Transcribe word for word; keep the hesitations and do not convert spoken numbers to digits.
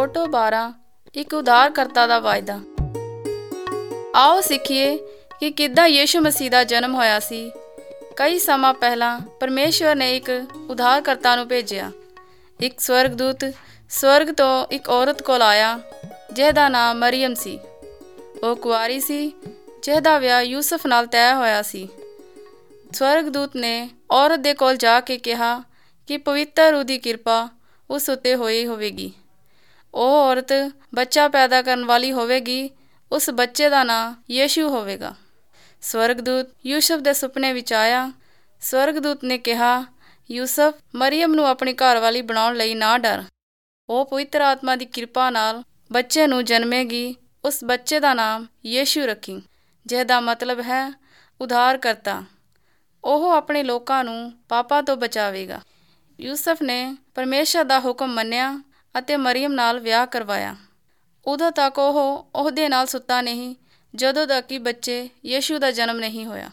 Photo ਬਾਰਾਂ ਇੱਕ ਉਧਾਰਕਰਤਾ ਦਾ ਵਾਅਦਾ। ਆਓ ਸਿੱਖੀਏ ਕਿ ਕਿੱਦਾਂ ਯਿਸੂ ਮਸੀਹ ਦਾ ਜਨਮ ਹੋਇਆ ਸੀ। ਕਈ ਸਮਾਂ ਪਹਿਲਾਂ ਪਰਮੇਸ਼ਵਰ ਨੇ ਇੱਕ ਉਧਾਰਕਰਤਾ ਨੂੰ ਭੇਜਿਆ। ਇੱਕ ਸਵਰਗਦੂਤ ਸਵਰਗ ਤੋਂ ਇੱਕ ਔਰਤ ਕੋਲ ਆਇਆ ਜਿਹਦਾ ਨਾਮ ਮਰੀਅਮ ਸੀ। ਉਹ ਕੁਆਰੀ ਸੀ ਜਿਹਦਾ ਵਿਆਹ ਯੂਸਫ ਨਾਲ ਤੈਅ ਹੋਇਆ ਸੀ। ਸਵਰਗਦੂਤ ਨੇ ਔਰਤ ਦੇ ਕੋਲ ਜਾ ਕੇ ਕਿਹਾ ਕਿ ਪਵਿੱਤਰ ਰੂਹ ਦੀ ਕਿਰਪਾ ਉਸ ਉੱਤੇ ਹੋਈ ਹੋਵੇਗੀ। ਉਹ ਔਰਤ ਬੱਚਾ ਪੈਦਾ ਕਰਨ ਵਾਲੀ ਹੋਵੇਗੀ। ਉਸ ਬੱਚੇ ਦਾ ਨਾਂ ਯਿਸੂ ਹੋਵੇਗਾ। ਸਵਰਗਦੂਤ ਯੂਸਫ ਦੇ ਸੁਪਨੇ ਵਿੱਚ ਆਇਆ। ਸਵਰਗਦੂਤ ਨੇ ਕਿਹਾ, ਯੂਸਫ, ਮਰੀਅਮ ਨੂੰ ਆਪਣੀ ਘਰਵਾਲੀ ਬਣਾਉਣ ਲਈ ਨਾ ਡਰ। ਉਹ ਪਵਿੱਤਰ ਆਤਮਾ ਦੀ ਕਿਰਪਾ ਨਾਲ ਬੱਚੇ ਨੂੰ ਜਨਮੇਗੀ। ਉਸ ਬੱਚੇ ਦਾ ਨਾਮ ਯਿਸੂ ਰੱਖੀ, ਜਿਹਦਾ ਮਤਲਬ ਹੈ ਉਧਾਰਕਰਤਾ। ਉਹ ਆਪਣੇ ਲੋਕਾਂ ਨੂੰ ਪਾਪਾਂ ਤੋਂ ਬਚਾਵੇਗਾ। ਯੂਸਫ ਨੇ ਪਰਮੇਸ਼ਰ ਦਾ ਹੁਕਮ ਮੰਨਿਆ ਅਤੇ ਮਰੀਅਮ ਨਾਲ ਵਿਆਹ ਕਰਵਾਇਆ। ਉਦੋਂ ਤੱਕ ਉਹ ਉਹਦੇ ਨਾਲ ਸੁੱਤਾ ਨਹੀਂ ਜਦੋਂ ਤੱਕ ਕਿ ਬੱਚੇ ਯਿਸੂ ਦਾ ਜਨਮ ਨਹੀਂ ਹੋਇਆ।